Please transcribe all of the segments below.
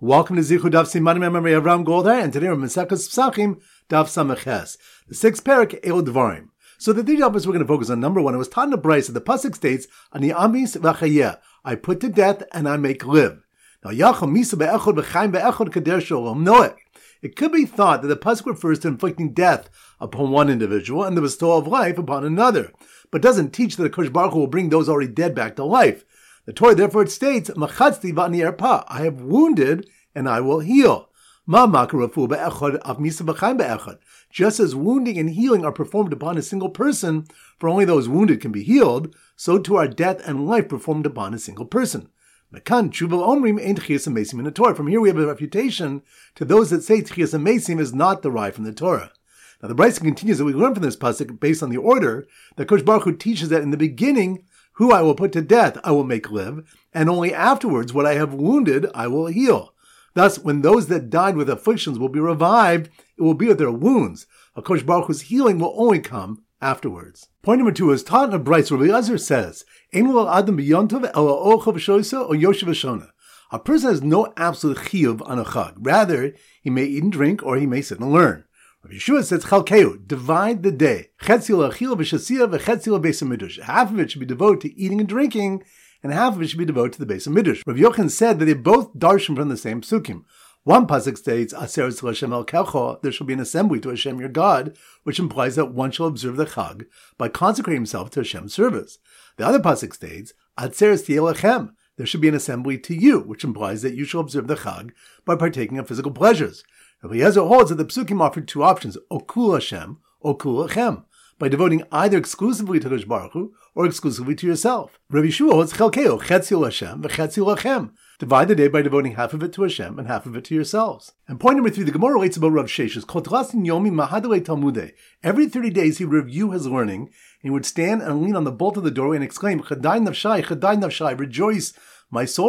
Welcome to Zichud Daf Simanim Memory Avram Goldar, and today we're Maseches Pesachim Daf Sameches, the sixth parak El Dvarim. So the three topics we're going to focus on. Number one, it was taught in the Bryce that the pasuk states, "Ani amis v'chayeh," I put to death and I make live. Now Yachol Misa be'echod v'chaim be'echod kader shalom noek. It could be thought that the pasuk refers to inflicting death upon one individual and the bestowal of life upon another, but doesn't teach that the Kosh Baruch Hu will bring those already dead back to life. The Torah therefore states, "Machatzti v'ani erpa," I have wounded and I will heal. Ma makarafu be'echad av misa v'chaim be'echad. Just as wounding and healing are performed upon a single person, for only those wounded can be healed, so too are death and life performed upon a single person. Mekan tshuva omrim ein tchias hamesim in the Torah. From here we have a refutation to those that say tchias hamesim is not derived from the Torah. Now the Bryce continues that we learn from this pasuk based on the order that Kosh Baruch Hu teaches that in the beginning, who I will put to death, I will make live, and only afterwards, what I have wounded, I will heal. Thus, when those that died with afflictions will be revived, it will be with their wounds. HaKadosh Baruch Hu's healing will only come afterwards. Point number two is taught in a Bryce. Rabbi Elazar says, "Ein lo adam b'yontov ela ochav v'shoisa or yoshev v'shona." A person has no absolute chiyuv on a chag. Rather, he may eat and drink, or he may sit and learn. Rabbi Yeshua says, "Chalkeu, divide the day. Chetzi l'achil v'shasiyah v'chetzi l'beis hamidrash." Half of it should be devoted to eating and drinking, and half of it should be devoted to the Beis Midrash. Rav Yochanan said that they both darshan from the same psukim. One pasuk states, "Aseres l'Hashem el kelcho," there shall be an assembly to Hashem your God, which implies that one shall observe the Chag by consecrating himself to Hashem's service. The other pasuk states, "Atzeres tielachem," there should be an assembly to you, which implies that you shall observe the Chag by partaking of physical pleasures. Rabbi Eliezer holds that the psukim offered two options, okul Hashem, okul lachem, by devoting either exclusively to Kosh Baruch Hu or exclusively to yourself. Rabbi Yeshua holds chelkeo, chetzi l'Hashem, v'chetzi lachem. Divide the day by devoting half of it to Hashem and half of it to yourselves. And point number three, the Gemara relates about Rav Sheshes. Kotlasin yomi mahadalei talmudei. Every 30 days he would review his learning, and he would stand and lean on the bolt of the doorway and exclaim, Chadai nafshai, rejoice, my soul,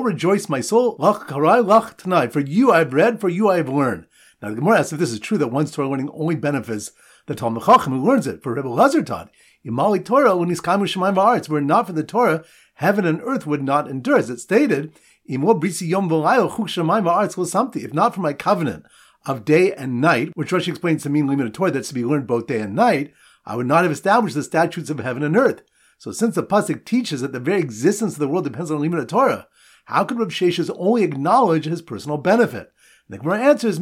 lach karai lach tanai. For you I have read, for you I have learned. Now the Gemara asks if this is true, that one's Torah learning only benefits the Talmud Chacham who learns it. For Rebbe Elazar taught, Imali Torah uniskamu shemayim va'aretz. Were it not for the Torah, heaven and earth would not endure. As it stated, if not for my covenant of day and night, which Rashi explains to mean limited Torah that's to be learned both day and night, I would not have established the statutes of heaven and earth. So since the pasuk teaches that the very existence of the world depends on limited Torah, how could Rav Sheshes only acknowledge his personal benefit? And the Gemara answers,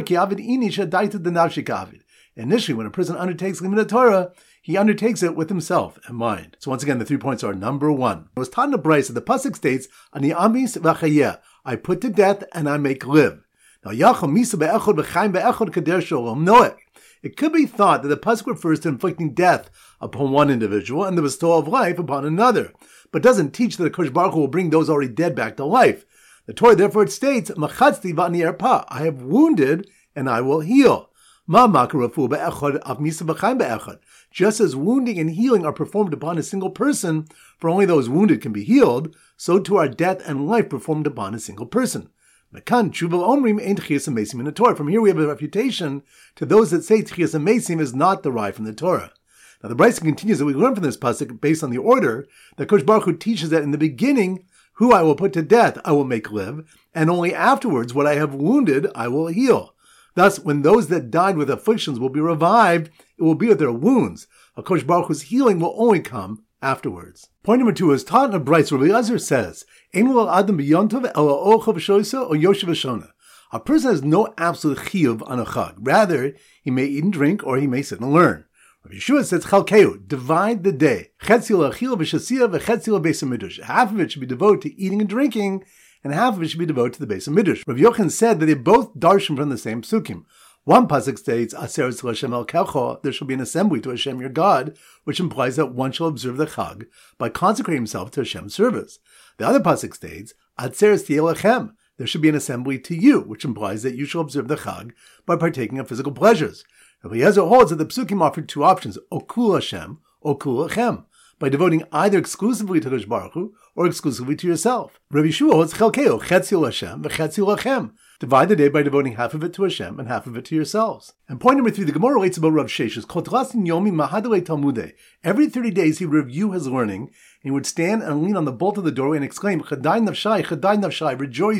initially, when a person undertakes limited Torah, he undertakes it with himself in mind. So once again, the 3 points are: number one, it was taught in the Bryce that the pasuk states, "Ani amis v'chayeh," I put to death and I make live. Now Yachol Misa be'echod v'chaim be'echod kader shalom noek. It could be thought that the pasuk refers to inflicting death upon one individual and the bestowal of life upon another, but doesn't teach that the Kosh Baruch Hu will bring those already dead back to life. The Torah therefore states, "Machatzti v'ani erpa," I have wounded and I will heal. Ma makarafu be'echad av misa v'chaim be'echad. Just as wounding and healing are performed upon a single person, for only those wounded can be healed, so too are death and life performed upon a single person. Mekan tshuva omrim ein tchias hamesim in the Torah. From here we have a refutation to those that say tchias hamesim is not derived from the Torah. Now the Bryce continues that we learn from this pasuk based on the order that Kosh Baruch Hu teaches that in the beginning, who I will put to death, I will make live, and only afterwards, what I have wounded, I will heal. Thus, when those that died with afflictions will be revived, it will be with their wounds. HaKadosh Baruch Hu's healing will only come afterwards. Point number two is taught in a Bryce. Rabbi Elazar says, "Ein lo adam b'yontov ela ochav v'shoisa or yoshev v'shona." A person has no absolute chiyuv on a chag. Rather, he may eat and drink, or he may sit and learn. Rabbi Yeshua says, "Chalkeu, divide the day. Chetzi l'achil v'shasiyah v'chetzi l'beis hamidrash." Half of it should be devoted to eating and drinking, and half of it should be devoted to the Beis Midrash. Rav Yochanan said that they both darshan from the same psukim. One pasuk states, "Aseres l'Hashem el kelcho," there shall be an assembly to Hashem your God, which implies that one shall observe the Chag by consecrating himself to Hashem's service. The other pasuk states, "Atzeres tielachem," there should be an assembly to you, which implies that you shall observe the Chag by partaking of physical pleasures. Rabbi Eliezer holds that the psukim offered two options, okul Hashem, okul lachem, by devoting either exclusively to Kosh Baruch Hu or exclusively to yourself. Rabbi Yeshua holds chelkeo, chetzi l'Hashem, v'chetzi lachem. Divide the day by devoting half of it to Hashem and half of it to yourselves. And point number three, the Gemara relates about Rav Sheshes. Kotlasin yomi mahadalei talmudei. Every 30 days he would review his learning, and he would stand and lean on the bolt of the doorway and exclaim, Chadai nafshai, rejoice,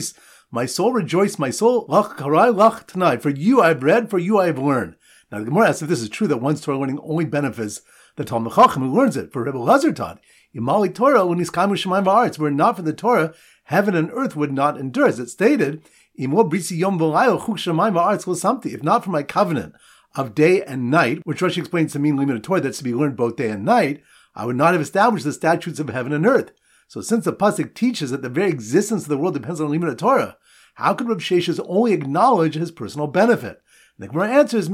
My soul rejoice, my soul, lach karai lach tanai. For you I have read, for you I have learned. Now the Gemara asks if this is true that one's Torah learning only benefits the Talmid Chacham who learns it. For Rebbe Lazar taught, Yimali Torah when he's kamu shemayim va'aretz. Were it not for the Torah, heaven and earth would not endure. As it stated, if not for my covenant of day and night, which Rashi explains to mean limited Torah that's to be learned both day and night, I would not have established the statutes of heaven and earth. So since the pasuk teaches that the very existence of the world depends on limited Torah, how could Reb Sheshes only acknowledge his personal benefit? And the Gemara answers,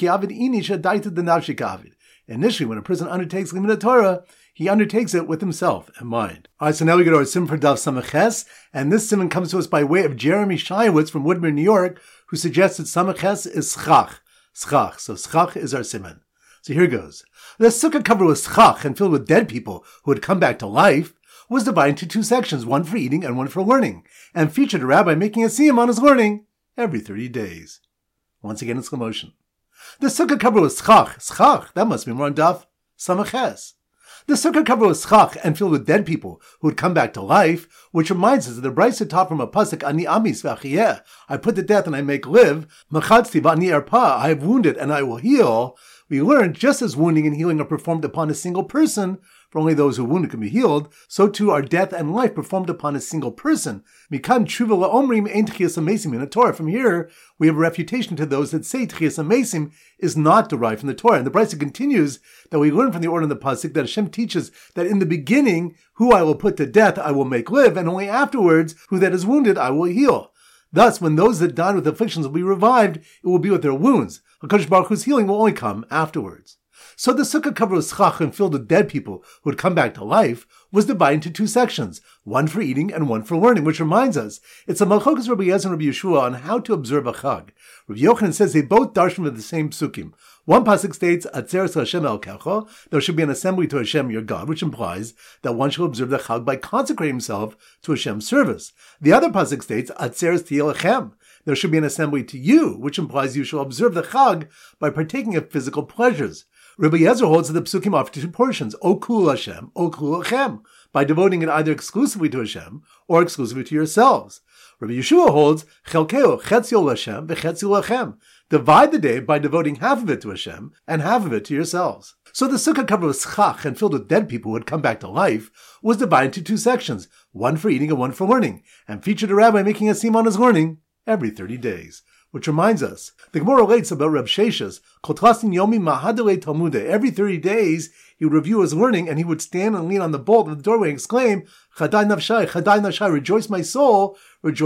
initially, when a person undertakes limited Torah, he undertakes it with himself in mind. All right, so now we go to our simon for Daf Samach, and this simon comes to us by way of Jeremy Shaiwitz from Woodmere, New York, who suggests that Samach is schach. Schach. So schach is our simon. So here goes. The sukkah covered with schach and filled with dead people who had come back to life was divided into two sections, one for eating and one for learning, and featured a rabbi making a siyum on his learning every 30 days. Once again in slow motion. The sukkah covered with schach. Schach, that must be more on Daf Samach. The sukkah covered with schach and filled with dead people who had come back to life, which reminds us that the Brisa taught from a pasuk, Ani amis v'achiyeh, I put to death and I make live, Machatzti v'ani erpa, I have wounded and I will heal. We learned just as wounding and healing are performed upon a single person, for only those who are wounded can be healed, so too are death and life performed upon a single person. Mikan tshuva la'omrim ein tchias hamesim in the Torah. From here, we have a refutation to those that say tchias hamesim is not derived from the Torah. And the Brisa continues that we learn from the order in the pasuk that Hashem teaches that in the beginning, who I will put to death, I will make live, and only afterwards, who that is wounded, I will heal. Thus, when those that died with afflictions will be revived, it will be with their wounds. HaKadosh Baruch Hu's healing will only come afterwards. So the sukkah covered with schach and filled with dead people who had come back to life was divided into two sections, one for eating and one for learning, which reminds us, it's a malchokas Rabbi Yezer and Rabbi Yeshua on how to observe a chag. Rabbi Yochanan says they both darshan with the same psukim. One pasuk states, Atzeres Hashem el kecho, there should be an assembly to Hashem your God, which implies that one shall observe the chag by consecrating himself to Hashem's service. The other pasuk states, Atzeres tiyeh lechem, there should be an assembly to you, which implies you shall observe the chag by partaking of physical pleasures. Rabbi Yezer holds that the psukim offer two portions, O kul Hashem, O kul Hashem, by devoting it either exclusively to Hashem or exclusively to yourselves. Rabbi Yeshua holds, Chelkeo, Chetzio Hashem, V'chetzio Lachem, divide the day by devoting half of it to Hashem and half of it to yourselves. So the sukkah covered with schach and filled with dead people who had come back to life was divided into two sections, one for eating and one for learning, and featured a rabbi making a siyum on his learning every 30 days. Which reminds us, the Gemara relates about Reb Sheshes, Kotlasin Yomi Mahadele Talmude. Every 30 days, he would review his learning and he would stand and lean on the bolt of the doorway and exclaim, Chadai Nafshai, rejoice my soul,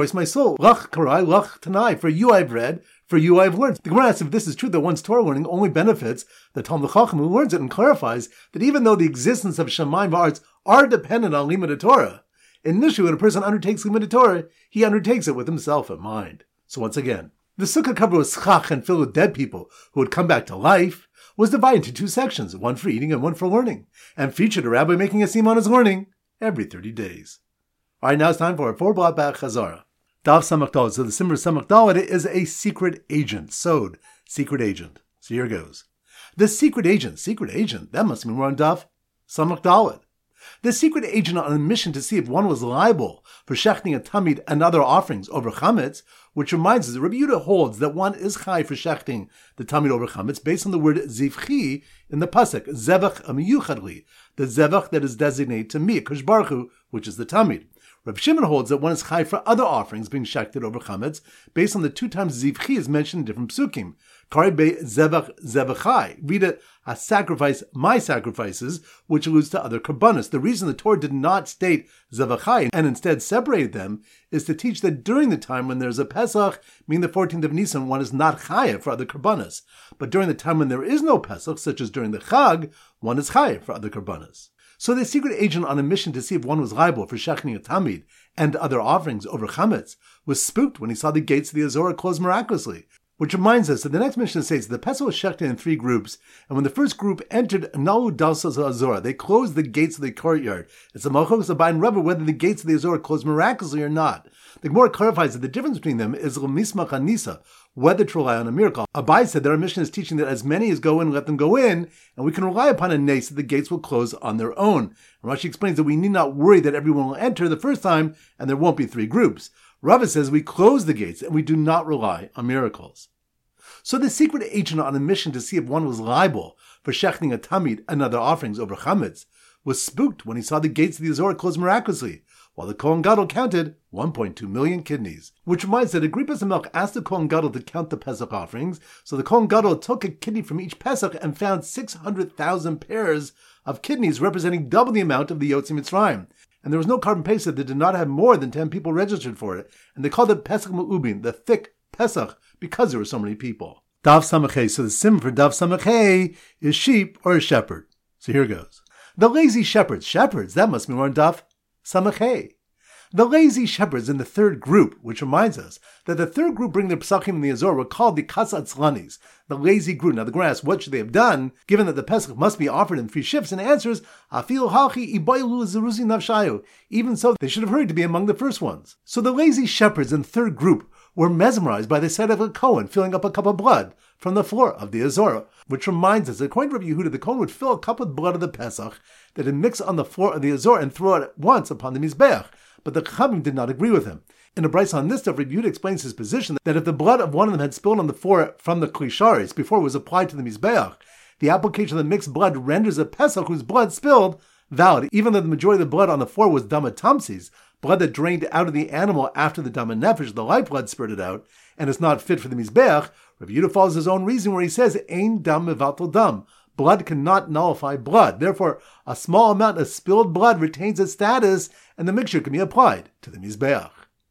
Lach Karai, Lach Tanai, for you I have read, for you I have learned. The Gemara asks if this is true that one's Torah learning only benefits the Talmid Chacham who learns it, and clarifies that even though the existence of Shemayim v'Aretz are dependent on limited Torah, initially when a person undertakes limited Torah, he undertakes it with himself in mind. So once again, the sukkah covered with schach and filled with dead people who had come back to life was divided into two sections, one for eating and one for learning, and featured a rabbi making a siyum on his learning every 30 days. All right, now it's time for our 4-block back Chazara. Daf Samach Dalet. So the Simmer Samach Dalet is a secret agent. Sod, secret agent. So here goes. The secret agent, that must mean we're on Daf Samach Dalet. The secret agent on a mission to see if one was liable for shechting a tamid and other offerings over chametz, which reminds us that Rabbi Yehuda holds that one is chai for shechting the tamid over chametz based on the word zivchi in the pasuk, zevach amiyuchadli, the zevach that is designated to me, Kadosh Baruch Hu, which is the tamid. Reb Shimon holds that one is chai for other offerings being shechted over chametz based on the two times zivchi is mentioned in different psukim. Kari be zevach zevachai. Read it, a sacrifice, my sacrifices, which alludes to other karbanos. The reason the Torah did not state zevachai and instead separated them is to teach that during the time when there's a Pesach, meaning the 14th of Nisan, one is not chayav for other karbanos. But during the time when there is no Pesach, such as during the Chag, one is chayav for other karbanos. So the secret agent on a mission to see if one was liable for shechting a tamid and other offerings over chametz was spooked when he saw the gates of the Azorah close miraculously. Which reminds us that the next mission states that the Pesach was shechted in 3 groups, and when the first group entered Nalu Dalsas Azorah, they closed the gates of the courtyard. It's a malchus Abai and Rebbe whether the gates of the Azorah closed miraculously or not. The Gemara clarifies that the difference between them is l'mismach hanisa, whether to rely on a miracle. Abai said that our mission is teaching that as many as go in, let them go in, and we can rely upon a nes that the gates will close on their own. And Rashi explains that we need not worry that everyone will enter the first time, and there won't be 3 groups. Rava says we close the gates and we do not rely on miracles. So the secret agent on a mission to see if one was liable for shechting a tamid and other offerings over chametz was spooked when he saw the gates of the Azor close miraculously, while the Kohen Gadol counted 1.2 million kidneys. Which reminds that Agrippas HaMelech asked the Kohen Gadol to count the Pesach offerings, so the Kohen Gadol took a kidney from each Pesach and found 600,000 pairs of kidneys representing double the amount of the Yotzi Mitzrayim. And there was no carbon Pesach that did not have more than 10 people registered for it, and they called it Pesach Me'ubin, the thick Pesach, because there were so many people. Dav Samachay, so the sim for Dav Samachay is sheep or a shepherd. So here goes. The lazy shepherds, that must be more on Dav Samachay. The lazy shepherds in the third group, which reminds us that the third group bringing the Pesachim in the Azor were called the Kasatzlanis, the lazy group. Now the grass, what should they have done, given that the Pesach must be offered in 3 shifts? And answers, Afil Hachi Ibaylu Zeruzi Navshayu. Even so, they should have hurried to be among the first ones. So the lazy shepherds in the third group were mesmerized by the sight of a Kohen filling up a cup of blood from the floor of the Azor, which reminds us that according to Rabbi Yehuda, the Kohen would fill a cup with blood of the Pesach that had mixed on the floor of the Azor and throw it at once upon the Mizbeach. But the Chachamim did not agree with him. In a brayso on this stuff, Rabbi Yehuda explains his position that if the blood of one of them had spilled on the floor from the Klisharis before it was applied to the Mizbeach, the application of the mixed blood renders a Pesach whose blood spilled valid, even though the majority of the blood on the floor was Dama Tamsis, blood that drained out of the animal after the Dama Nefesh, the life blood spurted out, and is not fit for the Mizbeach. Rabbi Yehuda follows his own reason where he says, Ein dam mevatel dam. Blood cannot nullify blood. Therefore, a small amount of spilled blood retains its status, and the mixture can be applied to the Mizbeach.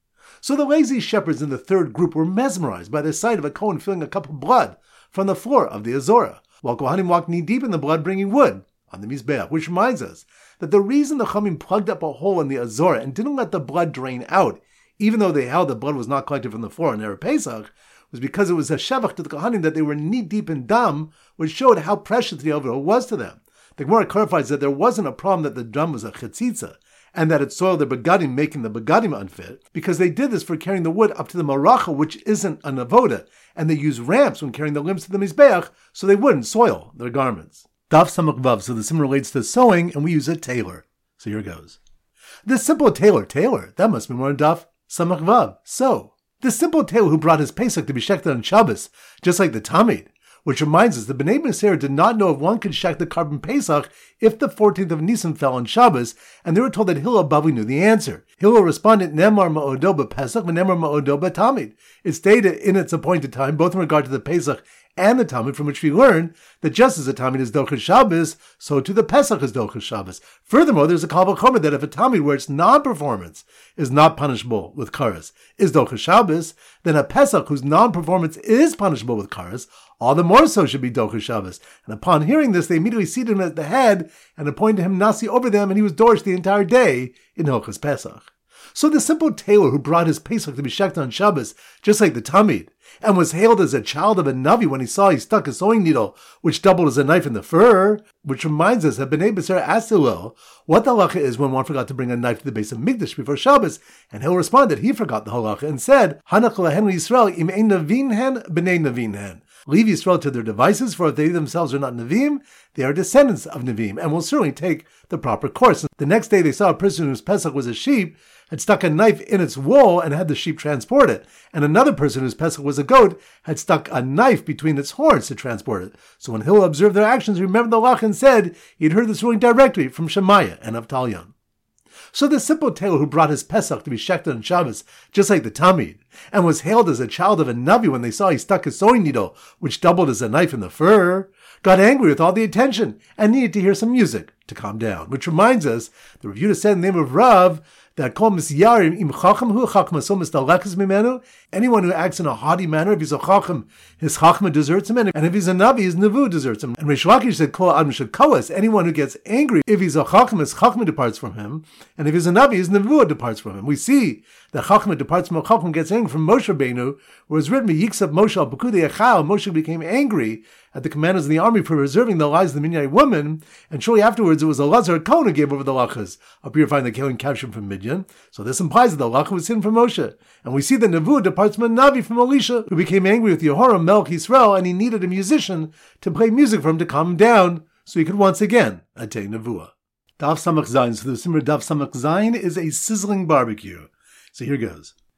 So the lazy shepherds in the third group were mesmerized by the sight of a Kohen filling a cup of blood from the floor of the Azorah, while Kohanim walked knee-deep in the blood bringing wood on the Mizbeach, which reminds us that the reason the Chachamim plugged up a hole in the Azorah and didn't let the blood drain out, even though they held the blood was not collected from the floor on Erev Pesach, was because it was a shevach to the Kohanim that they were knee-deep in dam, which showed how precious the overall was to them. The Gemara clarifies that there wasn't a problem that the dam was a chetzitza, and that it soiled their begadim, making the begadim unfit, because they did this for carrying the wood up to the maracha, which isn't an avoda, and they used ramps when carrying the limbs to the mizbeach, so they wouldn't soil their garments. Daf Samach Vav, so the sim relates to sewing, and we use a tailor. So here goes. The simple tailor, that must be more in Daf Samach Vav, so. The simple tailor who brought his Pesach to be shechted on Shabbos, just like the Tamid, which reminds us that Bnei Bnei did not know if one could shecht the carbon Pesach if the 14th of Nisan fell on Shabbos, and they were told that Hillel Bavli knew the answer. Hillel responded, Nemar ma'odo b'Pesach v'nemar ma'odo b'Tamid. It stayed in its appointed time, both in regard to the Pesach and the Tamid, from which we learn that just as the Tamid is Dochas Shabbos, so too the Pesach is Dochas Shabbos. Furthermore, there's a Kal V'chomer that if a Tamid where its non-performance is not punishable with Karas is Dochas Shabbos, then a Pesach whose non-performance is punishable with Karas, all the more so should be Dochas Shabbos. And upon hearing this, they immediately seated him at the head and appointed him Nasi over them, and he was Dorish the entire day in Hilchos Pesach. So the simple tailor who brought his Pesach to be shechted on Shabbos, just like the Tamid, and was hailed as a child of a Navi when he saw he stuck a sewing needle, which doubled as a knife in the fur, which reminds us that Bnei B'Sera asked Hillel what the halacha is when one forgot to bring a knife to the base of Mikdash before Shabbos, and Hillel responded that he forgot the halacha and said, Hanach lehen Yisrael im ein navin hen b'nei navin hen. Leave Yisrael to their devices, for if they themselves are not Navim, they are descendants of Navim, and will certainly take the proper course. The next day they saw a person whose Pesach was a sheep, had stuck a knife in its wool and had the sheep transport it. And another person whose Pesach was a goat had stuck a knife between its horns to transport it. So when Hillel observed their actions, he remembered the Lach and said he'd heard this ruling directly from Shemaiah and Avtalyon. So the simple tailor who brought his Pesach to be shechted on Shabbos, just like the Tamid, and was hailed as a child of a Navi when they saw he stuck a sewing needle, which doubled as a knife in the fur, got angry with all the attention and needed to hear some music to calm down. Which reminds us, the Rav Yehuda said in the name of Rav, that kol misyarim im chacham hu chachma so mistalekes mimenu. Anyone who acts in a haughty manner, if he's a chacham, his chachma deserts him, and if he's a navi, his nevu deserts him. And Reish Lakish said kol adam shekoas. Anyone who gets angry, if he's a chacham, his chachma departs from him, and if he's a navi, his nevu departs from him. We see that chachma departs from a chacham, gets angry from Moshe Rabbeinu, where it's written Yiksab Moshe al Pekudei Echal. Moshe became angry at the commanders of the army for preserving the lives of the Midianite woman, and shortly afterwards it was Elazar Kohen who gave over the lachas of purifying the Kohen captured from Midian. So this implies that the lacha was hidden from Moshe. And we see that Nevuah departs from a Navi, from Elisha, who became angry with Yehoram Melech Yisrael, and he needed a musician to play music for him to calm him down, so he could once again attain Nevuah. Daf Samach Zayin. So the Simmer Daf Samach Zayin is a sizzling barbecue. So here goes.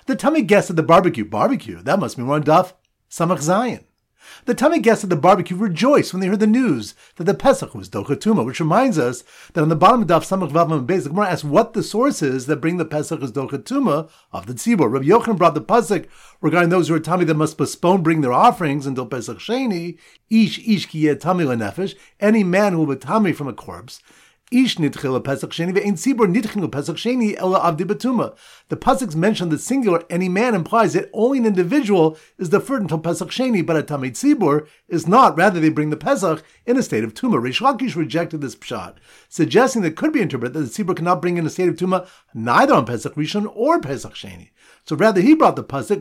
The tummy guests at the barbecue. Barbecue? That must be more on Daf Samach Zayin. The tummy guests at the barbecue rejoiced when they heard the news that the Pesach was Docha Tuma, which reminds us that on the bottom of Daf Samach Vav Mem Beis, the Gemara asks what the source is that bring the Pesach as Docha Tuma of the Tzibur. Rabbi Yochanan brought the pasuk regarding those who are tummy that must postpone bringing their offerings until Pesach Sheni. Ish ki yeh tummy lenefesh. Any man who will be tummy from a corpse. Ish nitchil Pesach Sheni ve'ein tzibur nitchil Pesach Sheni ela avdi betuma. The pasuk's mention the singular any man implies that only an individual is deferred until Pesach Sheni, but a tamei tzibur is not. Rather, they bring the Pesach in a state of tuma. Reish Lakish rejected this pshat, suggesting that it could be interpreted that the tzibur cannot bring in a state of tuma neither on Pesach Rishon or Pesach Sheni. So rather, he brought the pasuk,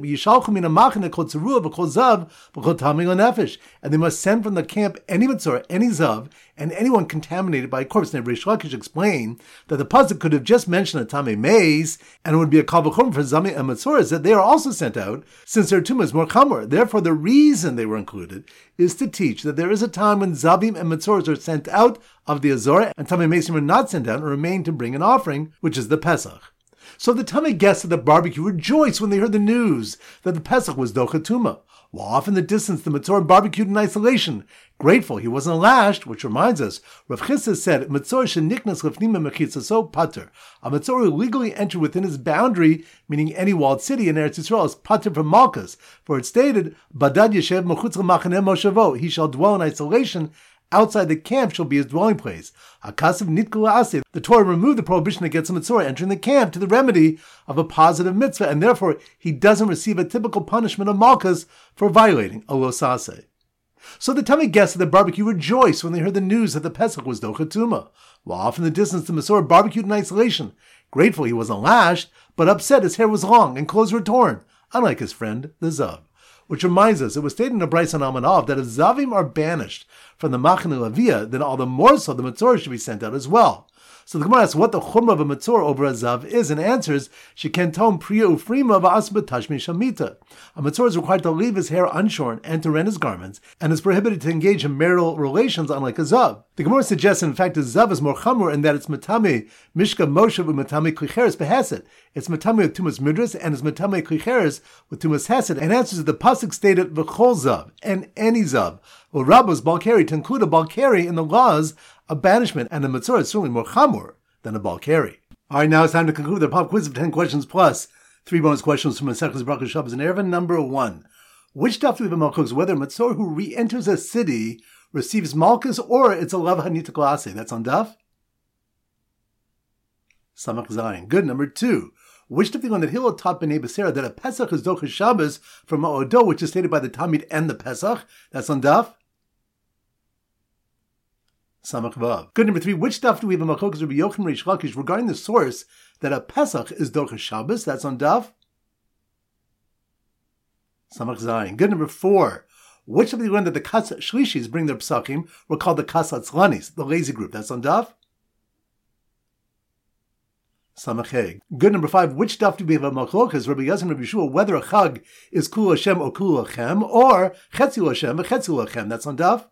and they must send from the camp any mitzvah, any zav, and anyone contaminated by a corpse. And Reish Lakish explained that the pasuk could have just mentioned a tamei maze, and it would be a kal v'chomer for zami and mitzoras that they are also sent out, since their tumah is more chamor. Therefore, the reason they were included is to teach that there is a time when zavim and mitzoras are sent out of the azor, and tamei mazim are not sent out and remain to bring an offering, which is the Pesach. So the tummy guests at the barbecue rejoiced when they heard the news that the Pesach was Docha Tuma. While off in the distance, the Matzor barbecued in isolation, grateful he wasn't lashed, which reminds us, Rav Chisda said, Matzor sheniknas lefnima mechitzaso pater. A Matzor who legally entered within his boundary, meaning any walled city in Eretz Yisrael, is pater from Malchus, for it stated, Badad yeshev mechutz l'machaneh moshavo, he shall dwell in isolation, outside the camp shall be his dwelling place. Akasav nitkul aseh. The Torah removed the prohibition against a mitzvah entering the camp to the remedy of a positive mitzvah, and therefore he doesn't receive a typical punishment of malchus for violating a losase. So the tummy guests at the barbecue rejoiced when they heard the news that the Pesach was Docha Tuma. While off in the distance, the Masorah barbecued in isolation, grateful he wasn't lashed, but upset his hair was long and clothes were torn, unlike his friend, the Zav. Which reminds us, it was stated in a Bryce on Amanav that if Zavim are banished from the Machane Lavia, then all the more so the Matzorah should be sent out as well. So the Gemara asks what the chumrah of a Matzorah over a Zav is, and answers, Shekentom Priya Ufrima V'asba Tashmi Shamita. A Matzorah is required to leave his hair unshorn and to rend his garments, and is prohibited to engage in marital relations unlike a Zav. The Gemara suggests, in fact, a Zav is more chamur in that it's Matame Mishka Moshe Matame Klicheres Beheset. It's Matame with Tumas Midras, and it's Matame Klicheres with Tumas Hesed, and answers that the pasuk stated V'chol Zav, and any Zav. Well, Rabbos Balkari, to include a Balkari in the laws of banishment, and a Matzorah is certainly more chamur than a Balkari. All right, now it's time to conclude the pop quiz of 10 questions plus 3 bonus questions from Masechtas Brachos Shabbos and Erevin. Number 1. Which daf do we have in Malchus, whether a Matzorah who re-enters a city receives Malchus or it's a Lav Hanita Klase? That's on daf Samach Zayin. Good. Number 2. Which daf do we learn that Hillel taught B'nai B'Sera that a Pesach is Docha Shabbos from Ma'odo, which is stated by the Talmid and the Pesach? That's on daf Samach Vav. Good. Number 3. Which daf do we have in Malchus Rabbi Yochanan Reish Lakish regarding the source that a Pesach is Docha Shabbos? That's on daf Samach Zayin. Good. Number 4. Which daf do we learn that the Kas Shlishis bring their Pesachim were called the Kas Atzlanis, the lazy group? That's on daf Samach Hey. Good. Number 5. Which daf do we have a Malchus Rabbi Yazim Rabbi Shua whether a Chag is Kul Hashem or Kul Lachem or Chetzil Hashem or Chetzil Lachem? That's on daf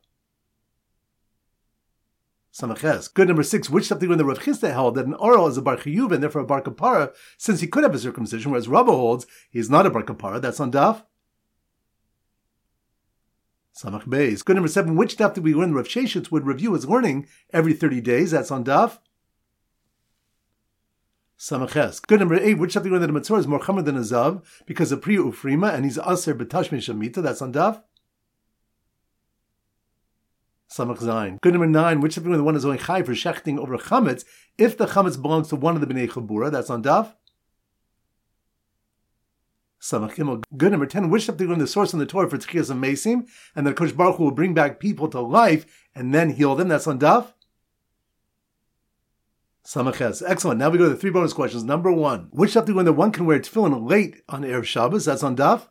Samaches. Good. Number 6. Which daf do we learn that Rav Chisda held that an oral is a bar chiyuv and therefore a bar kapara, since he could have a circumcision, whereas Rabba holds he is not a bar kapara? That's on daf Samach Beis. Good. Number 7. Which daf do we learn that Rav Sheshitz would review his learning every 30 days? That's on daf Samaches. Good. Number 8. Which daf do we learn that a Matzorah is more chamor than a Zav because of Priya Ufrima and he's aser b'tashmi shamita? That's on daf Samach Zayin. Good. Number 9. Which daf do we learn that one is only chai for shechting over chametz if the chametz belongs to one of the bnei chabura? That's on daf Samach Gimel. Good. Number 10. Which daf do we learn the source in the Torah for Tchias and Mesim and that Kosh Baruch Hu will bring back people to life and then heal them? That's on daf Samaches. Excellent. Now we go to the 3 bonus questions. Number 1. Which daf do we learn that one can wear tefillin late on Erev Shabbos? That's on daf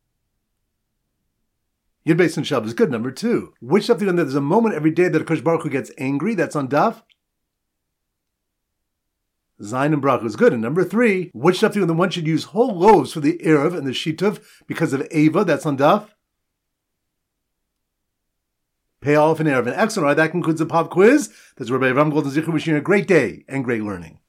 Yud Beis and Shabbos. Good. Number 2. Which daf do we learn that there's a moment every day that a Kosh Baruch Hu gets angry? That's on daf Zayin and Brachos. Good. And number 3. Which daf do we learn that one should use whole loaves for the Erev and the Shituv because of Eva? That's on daf Pei Aleph and Erevin. Excellent. All right, that concludes the pop quiz. That's Rabbi Avram Golden Zichur wishing you a great day and great learning.